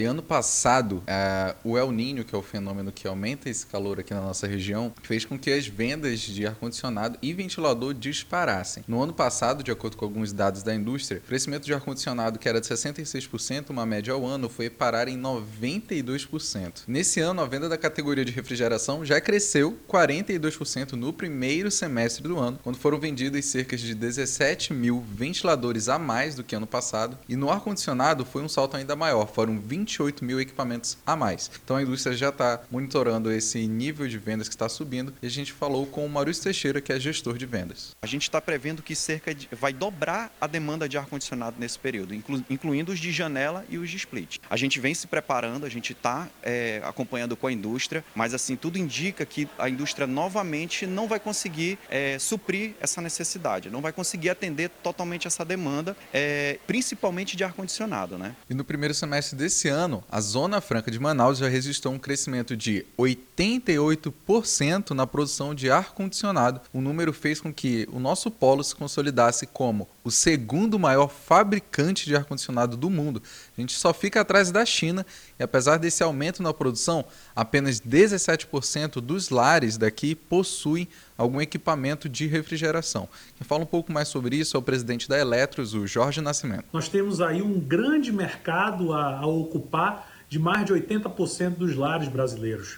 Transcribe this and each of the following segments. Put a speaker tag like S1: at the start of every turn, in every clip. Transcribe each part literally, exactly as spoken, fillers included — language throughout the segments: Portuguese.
S1: E ano passado, uh, o El Niño, que é o fenômeno que aumenta esse calor aqui na nossa região, fez com que as vendas de ar-condicionado e ventilador disparassem. No ano passado, de acordo com alguns dados da indústria, o crescimento de ar-condicionado, que era de sessenta e seis por cento, uma média ao ano, foi parar em noventa e dois por cento. Nesse ano, a venda da categoria de refrigeração já cresceu quarenta e dois por cento no primeiro semestre do ano, quando foram vendidos cerca de dezessete mil ventiladores a mais do que ano passado, e no ar-condicionado foi um salto ainda maior, foram vinte e oito mil equipamentos a mais. Então a indústria já está monitorando esse nível de vendas que está subindo, e a gente falou com o Maurício Teixeira, que é gestor de vendas.
S2: A gente está prevendo que cerca de, vai dobrar a demanda de ar-condicionado nesse período, inclu, incluindo os de janela e os de split. A gente vem se preparando, a gente está é, acompanhando com a indústria, mas assim, tudo indica que a indústria novamente não vai conseguir é, suprir essa necessidade, não vai conseguir atender totalmente essa demanda, é, principalmente de ar-condicionado, né?
S1: E no primeiro semestre desse ano, a Zona Franca de Manaus já registrou um crescimento de oitenta e oito por cento na produção de ar-condicionado. O número fez com que o nosso polo se consolidasse como o segundo maior fabricante de ar-condicionado do mundo. A gente só fica atrás da China e, apesar desse aumento na produção, apenas dezessete por cento dos lares daqui possuem algum equipamento de refrigeração. Quem fala um pouco mais sobre isso é o presidente da Eletros, o Jorge Nascimento.
S3: Nós temos aí um grande mercado a, a ocupar de mais de oitenta por cento dos lares brasileiros.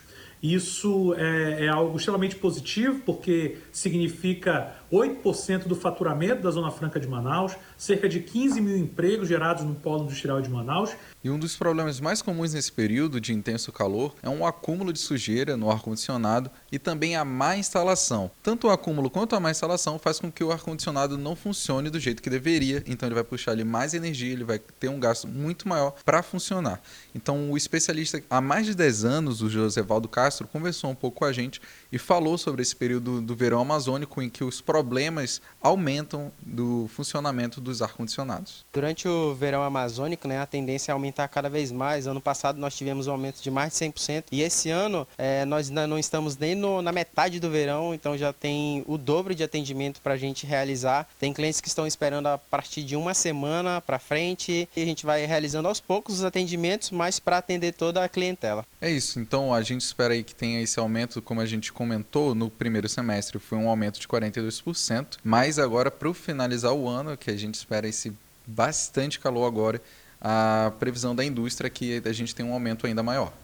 S3: Isso é, é algo extremamente positivo, porque significa oito por cento do faturamento da Zona Franca de Manaus, cerca de quinze mil empregos gerados no polo industrial de Manaus.
S1: E um dos problemas mais comuns nesse período de intenso calor é um acúmulo de sujeira no ar-condicionado e também a má instalação. Tanto o acúmulo quanto a má instalação faz com que o ar-condicionado não funcione do jeito que deveria, então ele vai puxar ali mais energia, ele vai ter um gasto muito maior para funcionar. Então o especialista há mais de dez anos, o Josevaldo Castro, conversou um pouco com a gente e falou sobre esse período do verão amazônico em que os problemas aumentam do funcionamento dos ar-condicionados.
S4: Durante o verão amazônico, né, a tendência é aumentar cada vez mais. Ano passado nós tivemos um aumento de mais de cem por cento e esse ano é, nós ainda não estamos nem no, na metade do verão, então já tem o dobro de atendimento para a gente realizar. Tem clientes que estão esperando a partir de uma semana para frente e a gente vai realizando aos poucos os atendimentos, mas para atender toda a clientela.
S1: É isso, então a gente espera aí que tenha esse aumento, como a gente comentou no primeiro semestre, foi um aumento de quarenta e dois por cento, mas agora para finalizar o ano, que a gente espera esse bastante calor agora, a previsão da indústria é que a gente tem um aumento ainda maior.